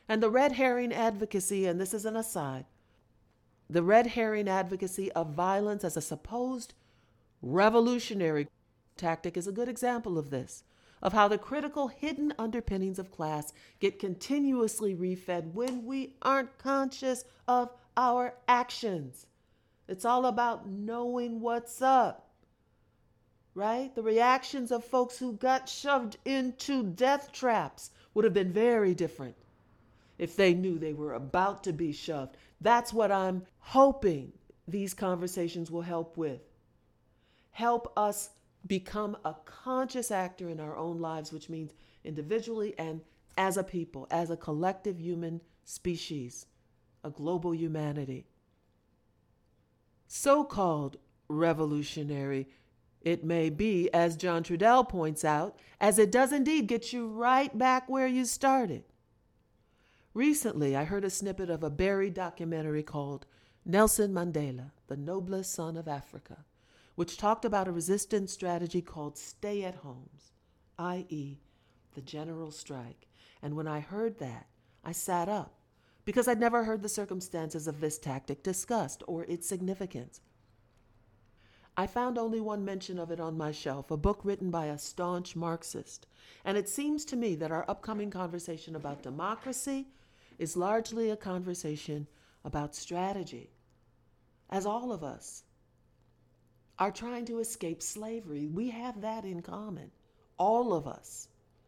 And the red herring advocacy, and this is an aside, the red herring advocacy of violence as a supposed revolutionary tactic is a good example of this, of how the critical hidden underpinnings of class get continuously refed when we aren't conscious of our actions. It's all about knowing what's up, right? The reactions of folks who got shoved into death traps would have been very different if they knew they were about to be shoved. That's what I'm hoping these conversations will help with. Help us become a conscious actor in our own lives, which means individually and as a people, as a collective human species, a global humanity. So-called revolutionary it may be, as John Trudell points out, as it does indeed get you right back where you started. Recently, I heard a snippet of a buried documentary called Nelson Mandela, the Noblest Son of Africa, which talked about a resistance strategy called stay-at-homes, i.e., the general strike. And when I heard that, I sat up because I'd never heard the circumstances of this tactic discussed or its significance. I found only one mention of it on my shelf, a book written by a staunch Marxist. And it seems to me that our upcoming conversation about democracy is largely a conversation about strategy, as all of us are trying to escape slavery. We have that in common, all of us.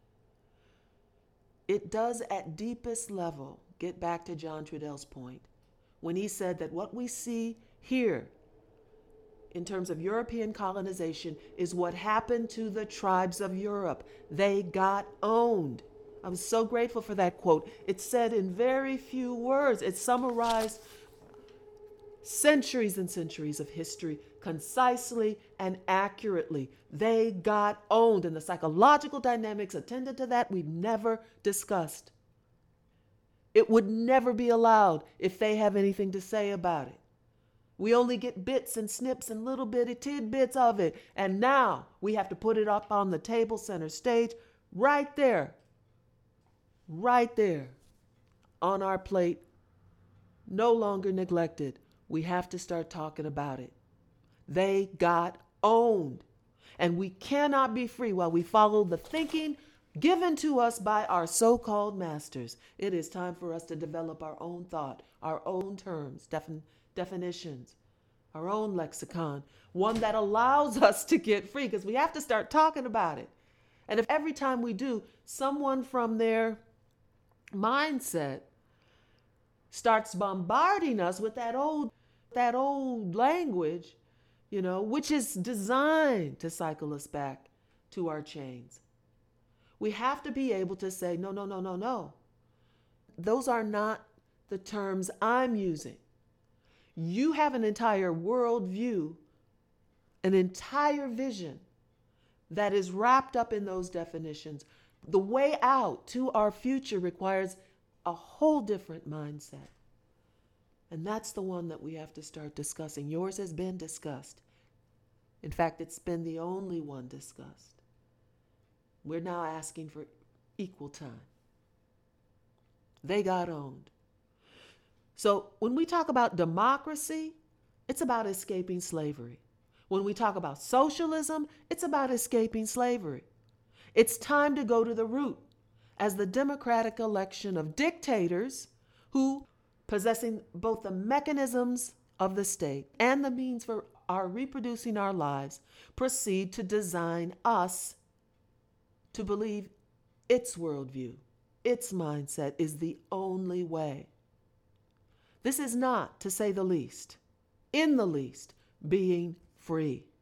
It does at deepest level get back to John Trudell's point when he said that what we see here in terms of European colonization is what happened to the tribes of Europe. They got owned. I was so grateful for that quote. It's said in very few words. It summarized centuries and centuries of history concisely and accurately. They got owned, and the psychological dynamics attendant to that we've never discussed. It would never be allowed if they have anything to say about it. We only get bits and snips and little bitty tidbits of it, and now we have to put it up on the table center stage right there on our plate, no longer neglected. We have to start talking about it. They got owned. And we cannot be free while we follow the thinking given to us by our so-called masters. It is time for us to develop our own thought, our own terms, definitions, our own lexicon, one that allows us to get free, because we have to start talking about it. And if every time we do, someone from their mindset starts bombarding us with that old language, which is designed to cycle us back to our chains. We have to be able to say, no. Those are not the terms I'm using. You have an entire worldview, an entire vision that is wrapped up in those definitions. The way out to our future requires a whole different mindset. And that's the one that we have to start discussing. Yours has been discussed. In fact, it's been the only one discussed. We're now asking for equal time. They got owned. So when we talk about democracy, it's about escaping slavery. When we talk about socialism, it's about escaping slavery. It's time to go to the root, as the democratic election of dictators who, possessing both the mechanisms of the state and the means for our reproducing our lives, proceed to design us to believe its worldview, its mindset is the only way. This is not, to say the least, in the least, being free.